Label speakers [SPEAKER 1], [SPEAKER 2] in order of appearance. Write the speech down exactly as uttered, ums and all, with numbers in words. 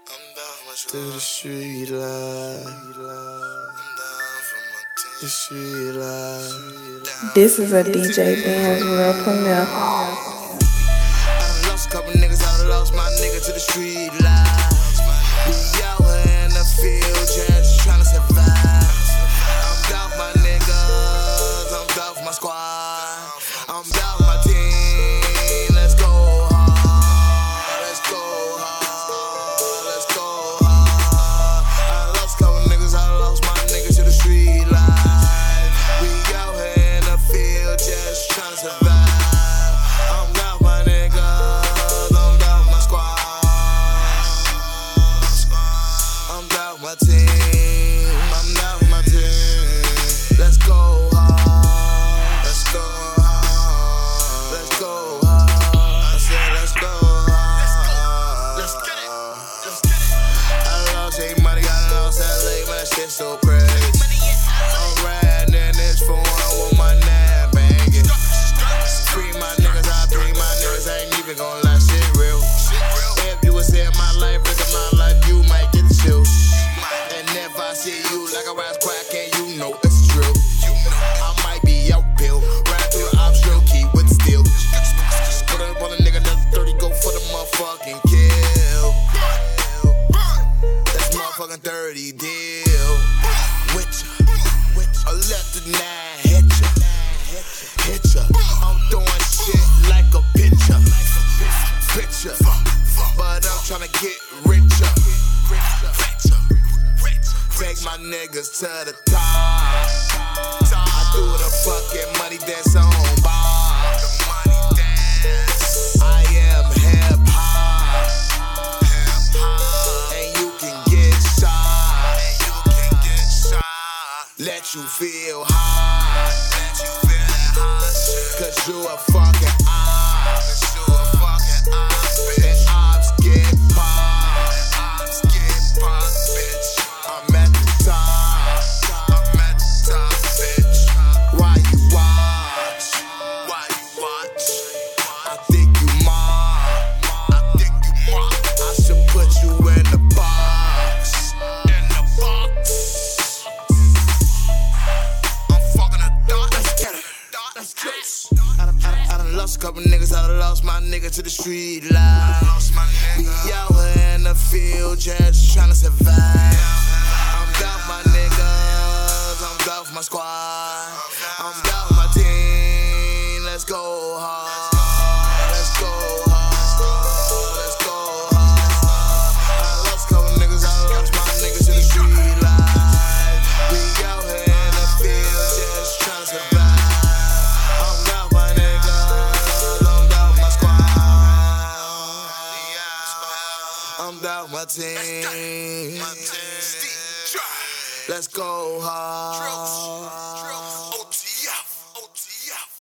[SPEAKER 1] Through the street life, the street life.
[SPEAKER 2] This is a D J Benz world premiere.
[SPEAKER 1] I done lost a couple niggas, I done lost my nigga to the street life. We out here in the field, just tryna survive. I'm down for my niggas, I'm down for my squad, I'm down for my team. Let's go hard, let's go hard, let's go hard. I done lost a couple niggas, I done lost my nigga to the street life. We out here in the field, just tryna survive. I'm down for my niggas, I'm down for my squad, I'm down for my team, I'm down for my team. Let's go hard, let's go hard, let's go hard. I said let's go hard, let's get it, let's get it. I lost eight money, got lost that late, man, that shit so crazy. I'm riding in this phone with my nine banging. Free my niggas, I free my niggas, I ain't even gon' lie, shit real. If you was in my life, look at my life, you might get the chills. And if I see you like a rise crack, and you know it's true. I might be out pill, ride through the optional key with the steel. Put up on a nigga that's thirty, go for the motherfucking kill. That's motherfucking thirty deal. With ya, I left the nine, hit ya, hit ya. I'm doing shit like a pitcher, pitcher. But I'm tryna get richer. Take my niggas to the top. I do the fucking money dance on bar. I am hip hop, and you can get shot. Let you feel hot, cause you a fucking op. And ops get popped. I'm at the top, I'm at the top, bitch. Why you watch? Why you watch? I think you mock, I think you mock. I should put you in the box, in the box. I'm fucking a dot, let's get it, let's juice. I done, I, done, I done lost a couple niggas, I done lost my nigga to the street life. We out here in the field, just tryna survive. I'm down for my niggas, I'm down for my squad, I'm down for my team. Let's go hard, let's go hard, let's go hard. I lost a couple niggas, I lost my niggas to the street life. We out here in the field, just tryna survive. I'm down for my niggas, I'm down for my squad, I'm down for my team. Let's go hard.